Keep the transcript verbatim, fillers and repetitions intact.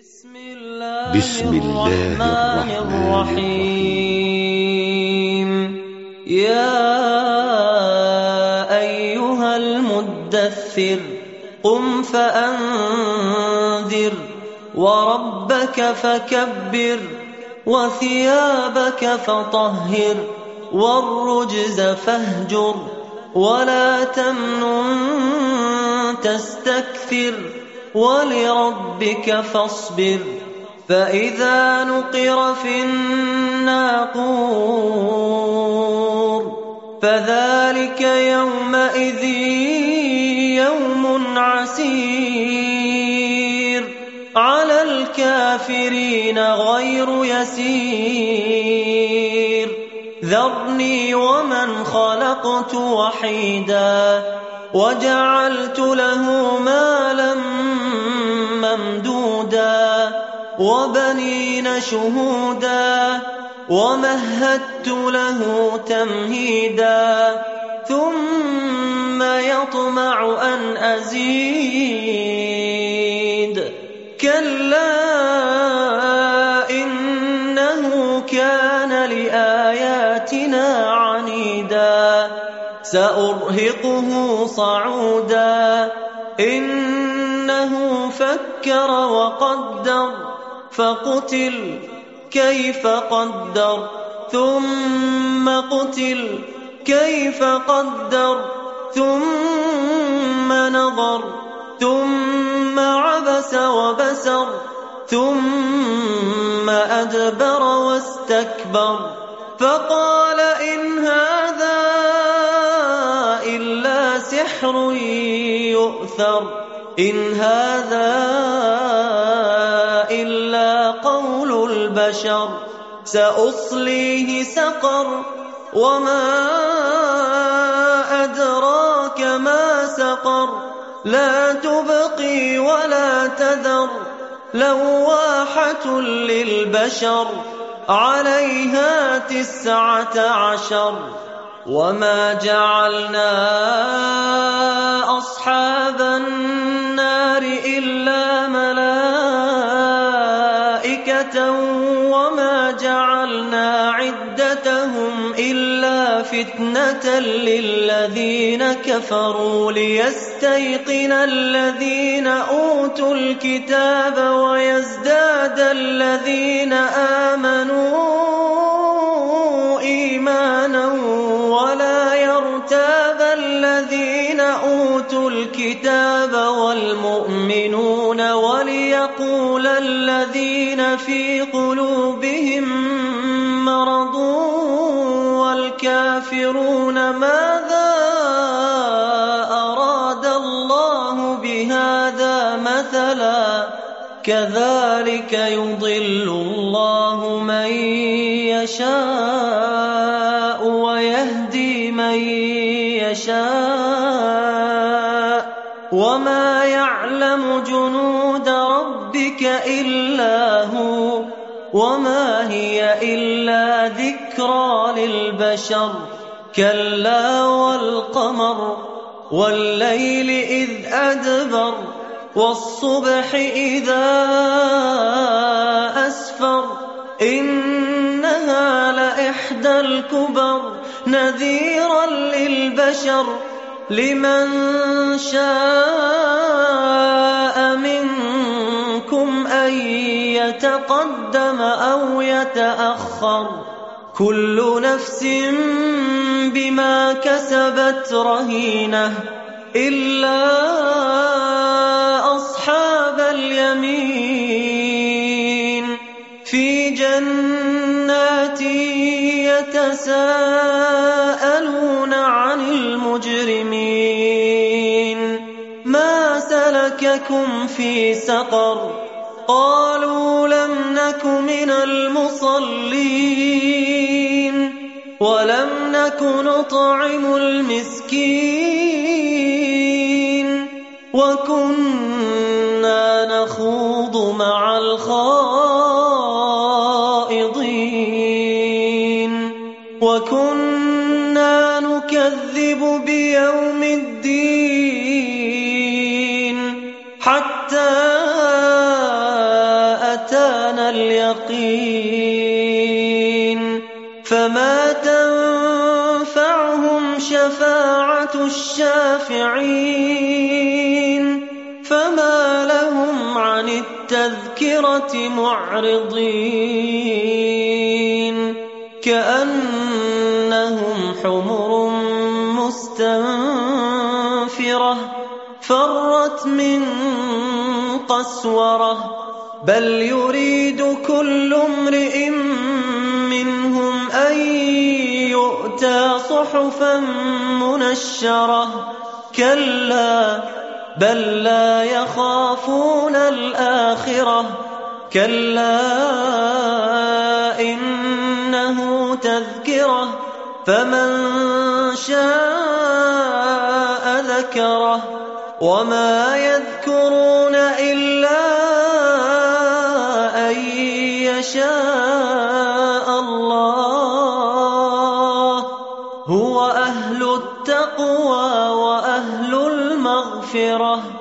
بسم الله الرحمن الرحيم. يا أيها المدثر قم فأنذر وربك فكبر وثيابك فطهر والرجز فاهجر ولا تمنن تستكثر ولربك فاصبر. فإذا نقر في الناقور فذلك يومئذ يوم عسير على الكافرين غير يسير. ذرني ومن خلقت وحيدا وجعلت له مالا ممدودا وبنين شهودا ومهدت له تمهيدا ثم يطمع أن أزيد. كلا إنه كان لآياتنا عنيدا سأرهقه صعودا. إنه فكر وقدر فقتل كيف قدر ثم قتل كيف قدر ثم نظر ثم عبس وبسر ثم أدبر واستكبر فقال إن هذا إلا سحر يؤثر إن هذا إلا قول البشر. سأصليه سقر وما أدراك ما سقر لا تبقي ولا تذر لواحة للبشر عليها تسعة عشر. وما جعلنا أصحاب النار إلا ملائكة وما جعلنا عدتهم إلا فتنة للذين كفروا ليستيقن الذين أوتوا الكتاب ويزداد الذين آمنوا إيمانا ولا يرتاب الذين أوتوا الكتاب والمؤمنون وليقول الذين في قلوبهم مرض والكافرون ماذا أراد الله بهذا مثلا كذلك يضل الله من يشاء ويهدي من يشاء وما يعلم جنود ربك إلا هو وما هي إلا ذكرى للبشر. كلا والقمر والليل إذ أدبر والصبح إذا أسفر إنها لإحدى الكبر نذيرا للبشر لمن شاء منكم أن يتقدم أو يتأخر. كل نفس بما كسبت رهينة إلا أصحاب اليمين في جنات يتساءلون عن المجرمين ما سلككم في سقر قالوا لم نك من المصلين ولم نك نطعم المسكين وكنا نخوض مع الخائضين وكنا نكذب بيوم الدين حتى اليقين فما تنفعهم شفاعة الشافعين فما لهم عن التذكرة معرضين كأنهم حمر مستنفرة فرت من قسورة بل يريد كل امرئ منهم أن يؤتى صحفا منشرة كلا بل لا يخافون الآخرة كلا إنه تذكرة فمن شاء ذكره وما يذكرون إلا أن يشاء الله هو أهل التقوى وأهل المغفرة